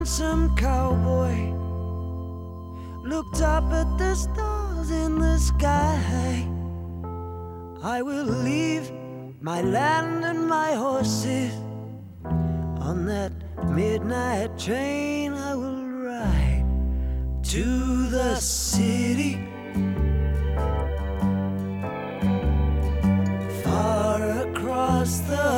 Some cowboy looked up at the stars in the sky. I will leave my land and my horses. On that midnight train I will ride to the city. Far across the